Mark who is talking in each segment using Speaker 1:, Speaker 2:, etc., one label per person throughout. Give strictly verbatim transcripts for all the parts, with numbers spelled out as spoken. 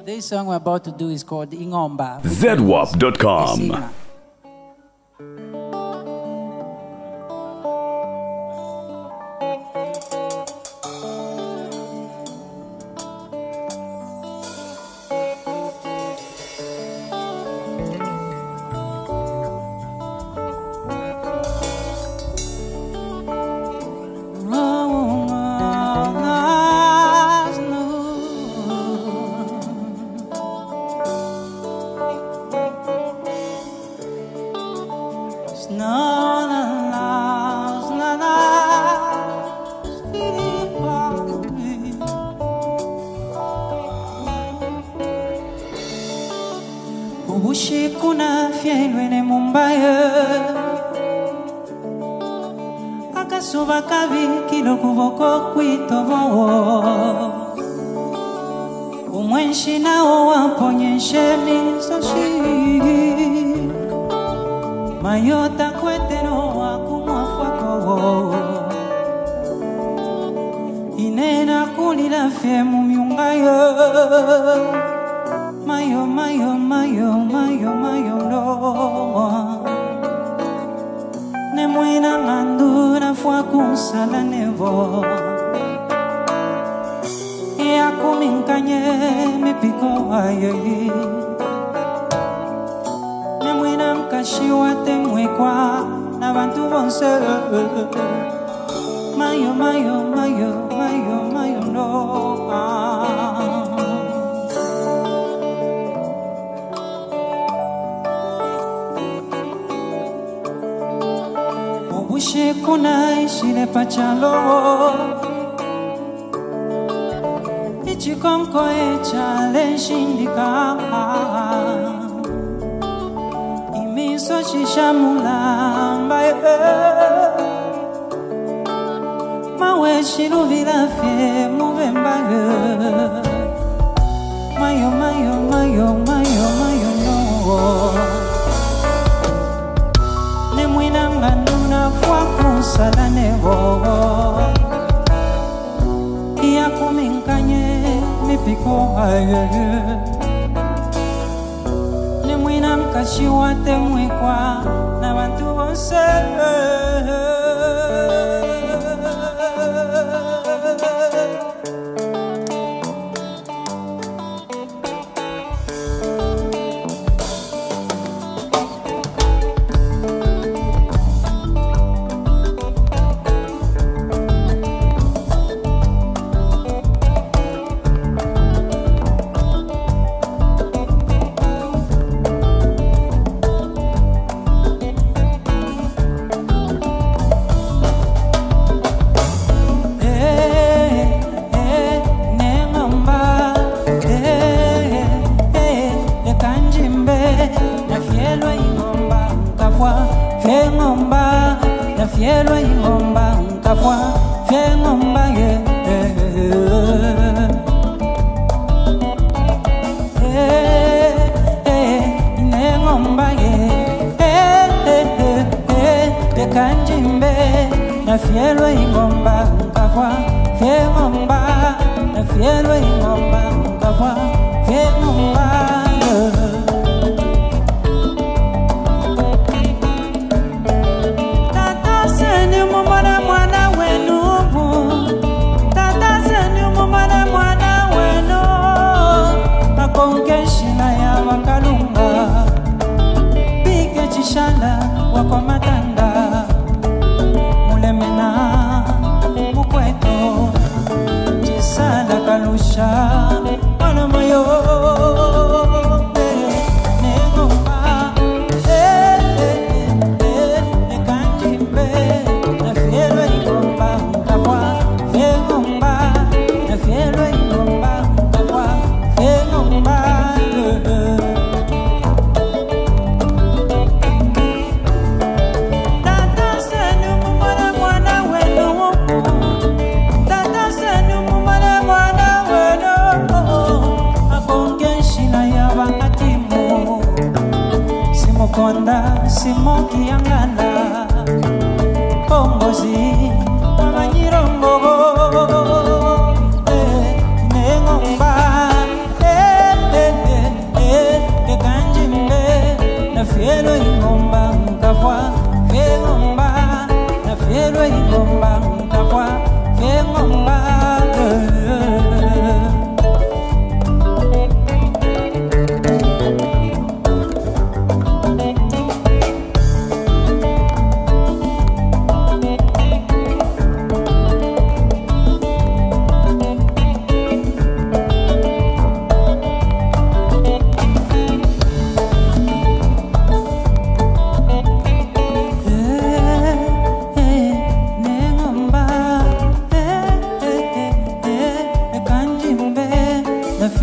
Speaker 1: This song we're about to do is called Ingomba.
Speaker 2: Z W A P dot com.
Speaker 3: Ubushi kuna fielwene Mumbai Akasuba kabi kilo kuboko kwitobo Umwenshi nao waponyeshe misoshi Mayota kwete no wakumwafwako Inena kulila fye mumyungayo Mayo, mayo, mayo, mayo, mayo, no Nemwina ngandura fwa kusala nevo Ya kuminkanye mipiko aye Nemwina nkashiwa temwekwa na bantu bonse Mayo, mayo, mayo, mayo, mayo, no Ubushi kuna ishile pachalo Ichikonko echale shindika Imiso shishamula mbaye Mawe shiluvila fye muve mbaye Mayo, mayo, mayo, mayo, mayo, no Nemwina nganduna fwa kusala nevo Iya kuminkanye mipiko aye Nemwina nkashiwa temwekwa na bantu bonse Fielo ingomba nkafwa fiengomba ye eh eh ingomba ye eh eh eh de kanjimbe na fielo ingomba nkafwa fiengomba na fielo ingomba nkafwa fiengomba Wako matanda mulemena mukweto Chisala kalusha wana mayo Negomba eh eh eh Nekanjimbe na fielo ingomba nkafwa fiengomba na fielo ingomba nkafwa fiengomba Konda simoki angala Pongozi Mabanyirombo eh, Negomba eh, eh.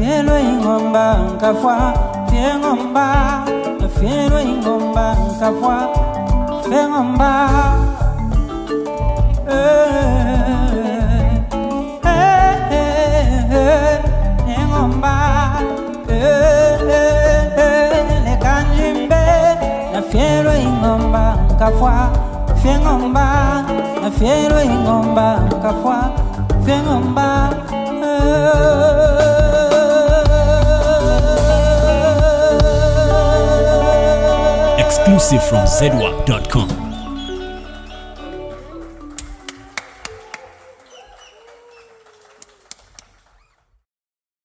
Speaker 3: fielo ingomba nkafwa fiengomba na fielo ingomba nkafwa fiengomba eh eh eh ingomba eh le kanjimbe na fielo ingomba nkafwa fiengomba na fielo ingomba nkafwa fiengomba
Speaker 4: Exclusive from Z W A P dot com.